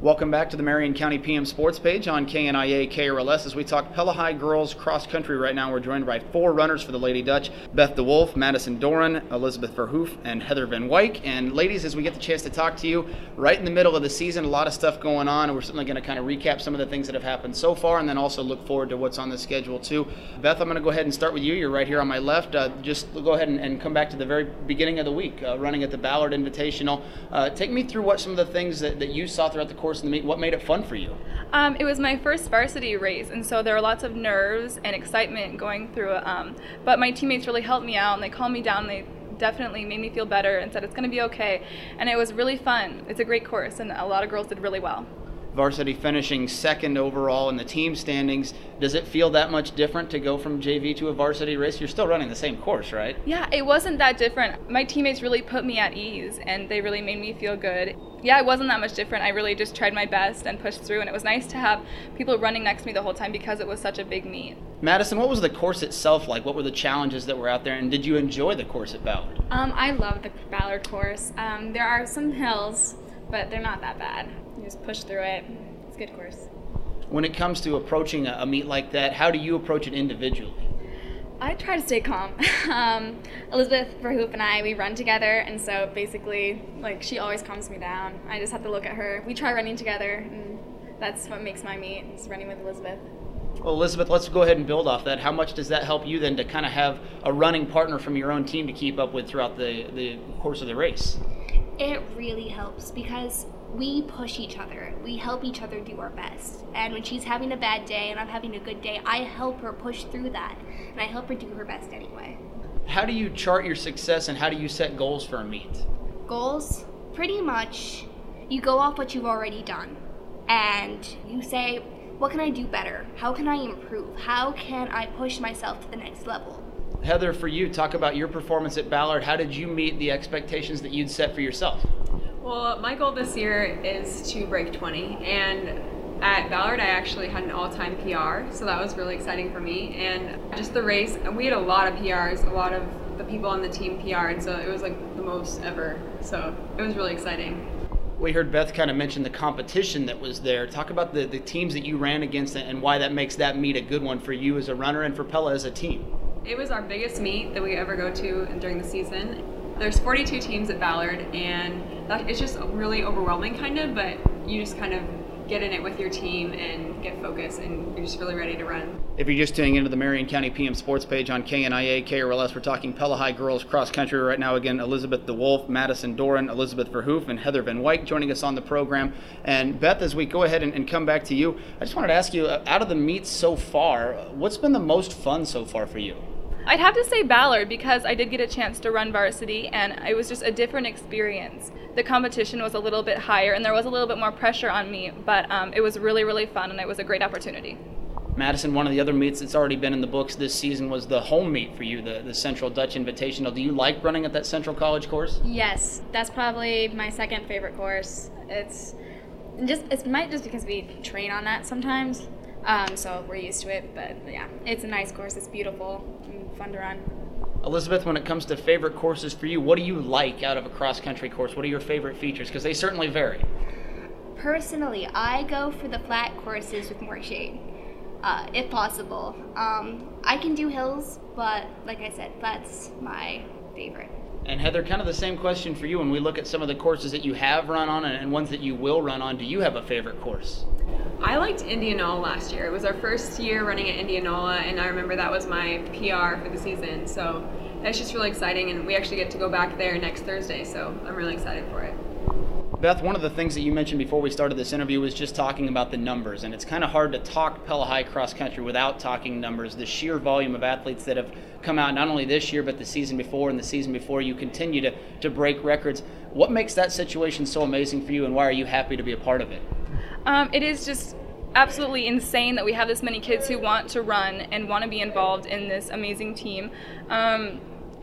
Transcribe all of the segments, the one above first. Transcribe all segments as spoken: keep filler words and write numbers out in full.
Welcome back to the Marion County P M Sports page on K N I A K R L S as we talk Pella High girls cross country. Right now we're joined by four runners for the Lady Dutch: Beth DeWolf, Madison Doran, Elizabeth Verhoof, and Heather Van Wyk. And ladies, as we get the chance to talk to you right in the middle of the season, a lot of stuff going on, and we're certainly going to kind of recap some of the things that have happened so far and then also look forward to what's on the schedule too. Beth, I'm going to go ahead and start with you. You're right here on my left. Uh, just go ahead and, and come back to the very beginning of the week, uh, running at the Ballard Invitational. Uh, take me through what some of the things that, that you saw throughout the course of the meet. What made it fun for you? Um, it was my first varsity race, and so there were lots of nerves and excitement going through it. Um, but my teammates really helped me out, and they calmed me down. They definitely made me feel better and said it's going to be okay. And it was really fun. It's a great course, and a lot of girls did really well. Varsity finishing second overall in the team standings. Does it feel that much different to go from J V to a varsity race? You're still running the same course, right? Yeah, it wasn't that different. My teammates really put me at ease, and they really made me feel good. Yeah, it wasn't that much different. I really just tried my best and pushed through, and it was nice to have people running next to me the whole time because it was such a big meet. Madison, what was the course itself like? What were the challenges that were out there, and did you enjoy the course at Ballard? Um, I love the Ballard course. Um, there are some hills, but they're not that bad. You just push through it. It's a good course. When it comes to approaching a, a meet like that, how do you approach it individually? I try to stay calm. um, Elizabeth Verhoof and I, we run together, and so basically, like, she always calms me down. I just have to look at her. We try running together, and that's what makes my meet, is running with Elizabeth. Well, Elizabeth, let's go ahead and build off that. How much does that help you then to kind of have a running partner from your own team to keep up with throughout the, the course of the race? It really helps because we push each other. We help each other do our best. And when she's having a bad day and I'm having a good day, I help her push through that. And I help her do her best anyway. How do you chart your success and how do you set goals for a meet? Goals? Pretty much, you go off what you've already done. And you say, what can I do better? How can I improve? How can I push myself to the next level? Heather, for you, talk about your performance at Ballard. How did you meet the expectations that you'd set for yourself? Well, my goal this year is to break twenty, and at Ballard I actually had an all-time P R, so that was really exciting for me. And just the race, we had a lot of P Rs, a lot of the people on the team P R'd, so it was like the most ever, so it was really exciting. We heard Beth kind of mention the competition that was there. Talk about the, the teams that you ran against and why that makes that meet a good one for you as a runner and for Pella as a team. It was our biggest meet that we ever go to during the season. There's forty-two teams at Ballard, and that, it's just really overwhelming kind of, but you just kind of get in it with your team and get focused, and you're just really ready to run. If you're just tuning into the Marion County P M Sports page on K N I A K R L S, we're talking Pella High girls cross country right now. Again, Elizabeth DeWolf, Madison Doran, Elizabeth Verhoof, and Heather Van Wyk joining us on the program. And Beth, as we go ahead and, and come back to you, I just wanted to ask you, out of the meets so far, what's been the most fun so far for you? I'd have to say Ballard because I did get a chance to run varsity, and it was just a different experience. The competition was a little bit higher, and there was a little bit more pressure on me, but um, it was really, really fun, and it was a great opportunity. Madison, one of the other meets that's already been in the books this season was the home meet for you, the, the Central Dutch Invitational. Do you like running at that Central College course? Yes, that's probably my second favorite course. It's just it might just because we train on that sometimes, um, so we're used to it. But yeah, it's a nice course. It's beautiful and fun to run. Elizabeth, when it comes to favorite courses for you, what do you like out of a cross-country course? What are your favorite features? Because they certainly vary. Personally, I go for the flat courses with more shade, uh, if possible. Um, I can do hills, but like I said, flat's my favorite. And Heather, kind of the same question for you. When we look at some of the courses that you have run on and ones that you will run on, do you have a favorite course? I liked Indianola last year. It was our first year running at Indianola, and I remember that was my P R for the season. So that's just really exciting, and we actually get to go back there next Thursday, so I'm really excited for it. Beth, one of the things that you mentioned before we started this interview was just talking about the numbers, and it's kind of hard to talk Pella High cross country without talking numbers. The sheer volume of athletes that have come out not only this year but the season before and the season before, you continue to, to break records. What makes that situation so amazing for you, and why are you happy to be a part of it? Um, it is just absolutely insane that we have this many kids who want to run and want to be involved in this amazing team. Um,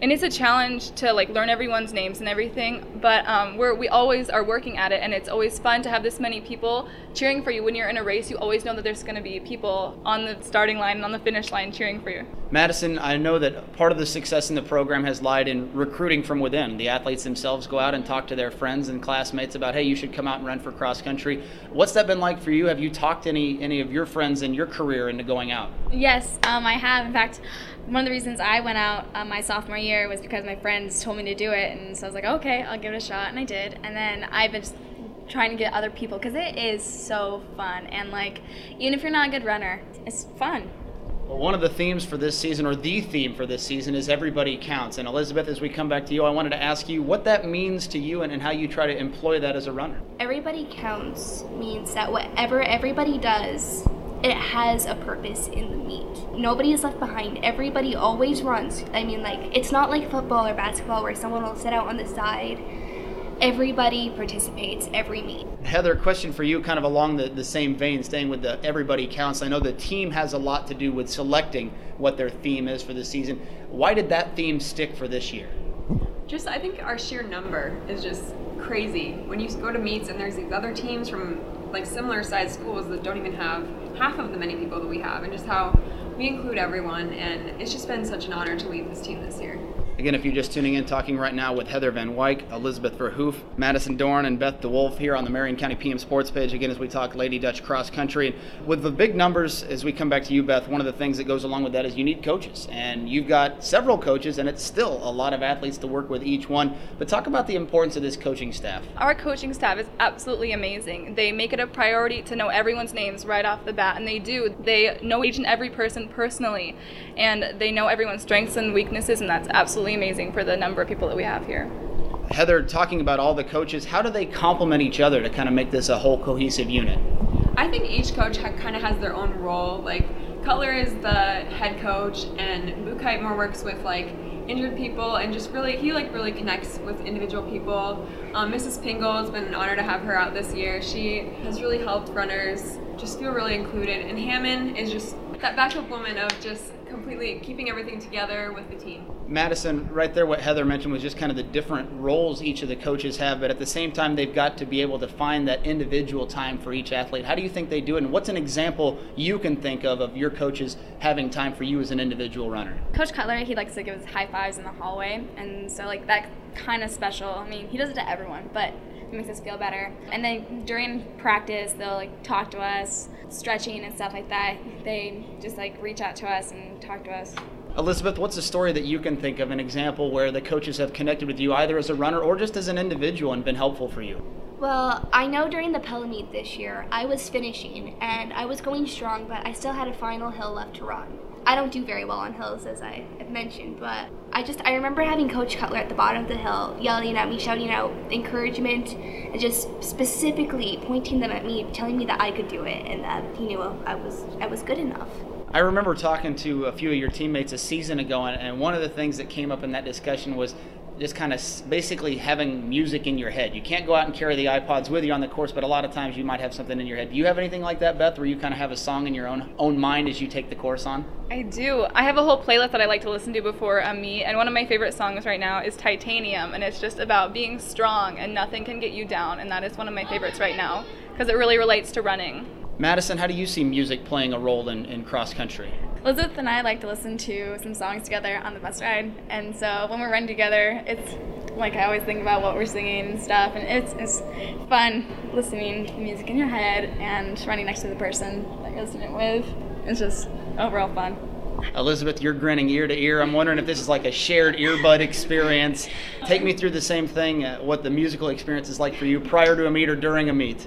And it's a challenge to like learn everyone's names and everything, but um, we're, we always are working at it, and it's always fun to have this many people cheering for you. When you're in a race, you always know that there's going to be people on the starting line and on the finish line cheering for you. Madison, I know that part of the success in the program has lied in recruiting from within. The athletes themselves go out and talk to their friends and classmates about, hey, you should come out and run for cross country. What's that been like for you? Have you talked to any, any of your friends in your career into going out? Yes, um, I have. In fact, one of the reasons I went out um, my sophomore year was because my friends told me to do it, and so I was like, okay, I'll give it a shot, and I did. And then I've been just trying to get other people, because it is so fun, and like, even if you're not a good runner, it's fun. Well, one of the themes for this season, or the theme for this season, is everybody counts. And Elizabeth, as we come back to you, I wanted to ask you what that means to you and, and how you try to employ that as a runner. Everybody counts means that whatever everybody does, it has a purpose in the meet. Nobody is left behind. Everybody always runs. I mean, like, it's not like football or basketball where someone will sit out on the side. Everybody participates every meet. Heather, question for you, kind of along the, the same vein, staying with the everybody counts. I know the team has a lot to do with selecting what their theme is for the season. Why did that theme stick for this year? Just, I think our sheer number is just crazy. When you go to meets and there's these other teams from like similar sized schools that don't even have half of the many people that we have, and just how we include everyone, and it's just been such an honor to lead this team this year. Again, if you're just tuning in, talking right now with Heather Van Wyk, Elizabeth Verhoof, Madison Doran, and Beth DeWolf here on the Marion County P M Sports page, again, as we talk Lady Dutch cross country. And with the big numbers, as we come back to you, Beth, one of the things that goes along with that is you need coaches. And you've got several coaches, and it's still a lot of athletes to work with each one. But talk about the importance of this coaching staff. Our coaching staff is absolutely amazing. They make it a priority to know everyone's names right off the bat, and they do. They know each and every person personally, and they know everyone's strengths and weaknesses, and that's absolutely amazing for the number of people that we have here. Heather, talking about all the coaches, how do they complement each other to kind of make this a whole cohesive unit? I think each coach ha- kind of has their own role. Like, Cutler is the head coach, and Buchheit more works with like injured people, and just really, he like really connects with individual people. Um, Missus Pingle, it's been an honor to have her out this year. She has really helped runners just feel really included, and Hammond is just that backup woman of just completely keeping everything together with the team. Madison, right there, what Heather mentioned was just kind of the different roles each of the coaches have, but at the same time, they've got to be able to find that individual time for each athlete. How do you think they do it, and what's an example you can think of of your coaches having time for you as an individual runner? Coach Cutler, he likes to give us high fives in the hallway, and so like that kind of special. I mean, he does it to everyone, but it makes us feel better. And then during practice, they'll like talk to us, stretching and stuff like that. They just like reach out to us and talk to us. Elizabeth, what's a story that you can think of, an example where the coaches have connected with you either as a runner or just as an individual and been helpful for you? Well, I know during the Pella meet this year, I was finishing and I was going strong, but I still had a final hill left to run. I don't do very well on hills, as I have mentioned, but I just, I remember having Coach Cutler at the bottom of the hill yelling at me, shouting out encouragement, and just specifically pointing them at me, telling me that I could do it and that he knew I was, I was good enough. I remember talking to a few of your teammates a season ago, and one of the things that came up in that discussion was just kind of basically having music in your head. You can't go out and carry the iPods with you on the course, but a lot of times you might have something in your head. Do you have anything like that, Beth, where you kind of have a song in your own own mind as you take the course on? I do. I have a whole playlist that I like to listen to before a meet, and one of my favorite songs right now is Titanium, and it's just about being strong and nothing can get you down, and that is one of my favorites right now because it really relates to running. Madison, how do you see music playing a role in, in cross country? Elizabeth and I like to listen to some songs together on the bus ride, and so when we're running together, it's like I always think about what we're singing and stuff, and it's it's fun listening to music in your head and running next to the person that you're listening with. It's just overall fun. Elizabeth, you're grinning ear to ear. I'm wondering if this is like a shared earbud experience. Take me through the same thing, uh, what the musical experience is like for you prior to a meet or during a meet.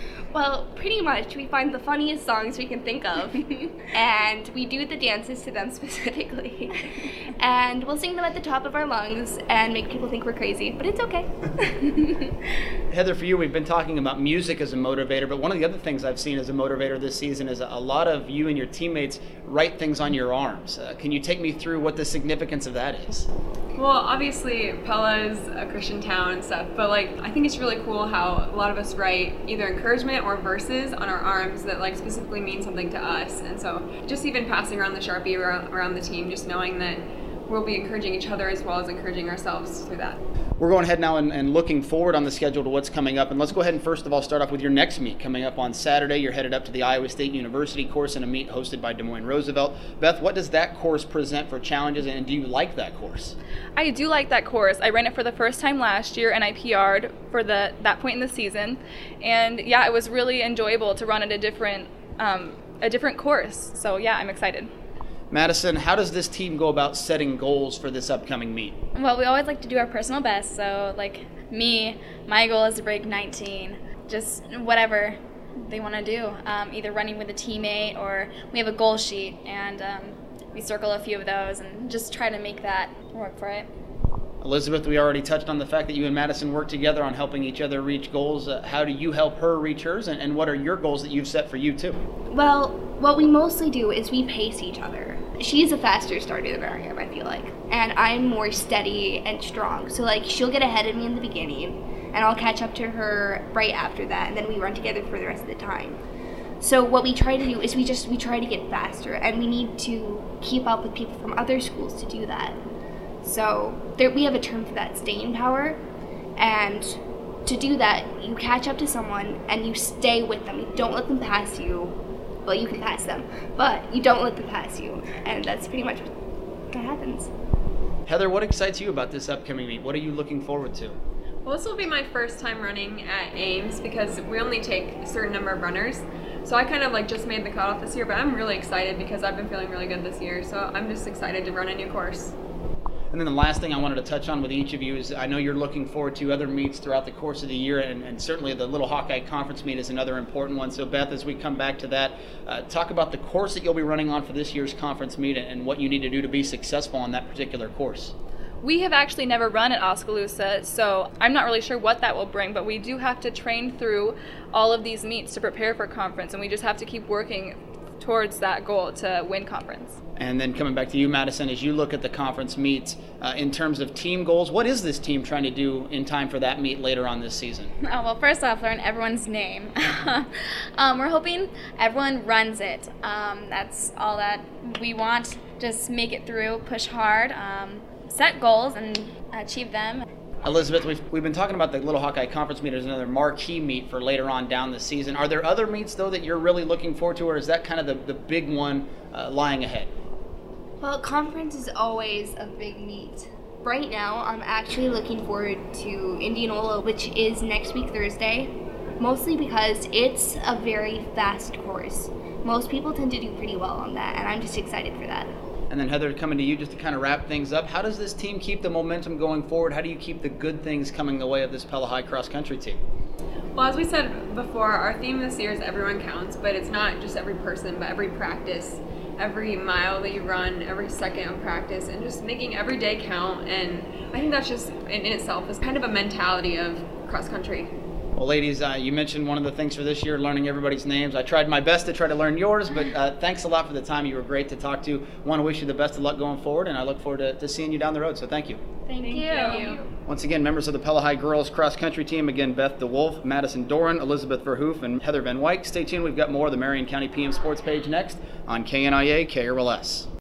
Well, pretty much. We find the funniest songs we can think of, and we do the dances to them specifically. And we'll sing them at the top of our lungs and make people think we're crazy, but it's okay. Heather, for you, we've been talking about music as a motivator, but one of the other things I've seen as a motivator this season is a lot of you and your teammates write things on your arms. Uh, can you take me through what the significance of that is? Well, obviously, Pella is a Christian town and stuff, but like I think it's really cool how a lot of us write either encouragement or verses on our arms that like specifically mean something to us. And so just even passing around the Sharpie around, around the team, just knowing that we'll be encouraging each other as well as encouraging ourselves through that. We're going ahead now and, and looking forward on the schedule to what's coming up. And let's go ahead and first of all start off with your next meet coming up on Saturday. You're headed up to the Iowa State University course in a meet hosted by Des Moines Roosevelt. Beth, what does that course present for challenges, and do you like that course? I do like that course. I ran it for the first time last year, and I P R'd for the that point in the season. And yeah, it was really enjoyable to run at a different um, a different course. So yeah, I'm excited. Madison, how does this team go about setting goals for this upcoming meet? Well, we always like to do our personal best. So, like me, my goal is to break nineteen. Just whatever they want to do, um, either running with a teammate, or we have a goal sheet and um, we circle a few of those and just try to make that work for it. Elizabeth, we already touched on the fact that you and Madison work together on helping each other reach goals. Uh, how do you help her reach hers, and, and what are your goals that you've set for you too? Well, what we mostly do is we pace each other. She's a faster starter than I am, I feel like. And I'm more steady and strong. So, like, she'll get ahead of me in the beginning, and I'll catch up to her right after that, and then we run together for the rest of the time. So what we try to do is we just, we try to get faster, and we need to keep up with people from other schools to do that. So there, we have a term for that, staying power. And to do that, you catch up to someone and you stay with them. You don't let them pass you. Well, you can pass them, but you don't let them pass you. And that's pretty much what happens. Heather, what excites you about this upcoming meet? What are you looking forward to? Well, this will be my first time running at Ames because we only take a certain number of runners. So I kind of like just made the cutoff this year, but I'm really excited because I've been feeling really good this year. So I'm just excited to run a new course. And then the last thing I wanted to touch on with each of you is I know you're looking forward to other meets throughout the course of the year, and, and certainly the Little Hawkeye Conference meet is another important one. So Beth, as we come back to that, uh, talk about the course that you'll be running on for this year's conference meet and what you need to do to be successful on that particular course. We have actually never run at Oskaloosa, so I'm not really sure what that will bring, but we do have to train through all of these meets to prepare for conference, and we just have to keep working towards that goal to win conference. And then coming back to you, Madison, as you look at the conference meets, uh, in terms of team goals, what is this team trying to do in time for that meet later on this season? Oh, well, first off, learn everyone's name. um, we're hoping everyone runs it. Um, that's all that we want. Just make it through, push hard, um, set goals, and achieve them. Elizabeth, we've, we've been talking about the Little Hawkeye Conference meet as another marquee meet for later on down the season. Are there other meets, though, that you're really looking forward to, or is that kind of the, the big one uh, lying ahead? Well, conference is always a big meet. Right now, I'm actually looking forward to Indianola, which is next week Thursday, mostly because it's a very fast course. Most people tend to do pretty well on that, and I'm just excited for that. And then Heather, coming to you just to kind of wrap things up, how does this team keep the momentum going forward? How do you keep the good things coming the way of this Pella High cross country team? Well, as we said before, our theme this year is everyone counts, but it's not just every person, but every practice, every mile that you run, every second of practice, and just making every day count. And I think that's just in, in itself is kind of a mentality of cross country. Well, ladies, uh, you mentioned one of the things for this year, learning everybody's names. I tried my best to try to learn yours, but uh, thanks a lot for the time. You were great to talk to. Want to wish you the best of luck going forward, and I look forward to, to seeing you down the road. So thank you. Thank, Thank you. you. Once again, members of the Pella High girls cross country team. Again, Beth DeWolf, Madison Doran, Elizabeth Verhoof, and Heather Van Wyk. Stay tuned. We've got more of the Marion County P M Sports page next on K N I A K R L S.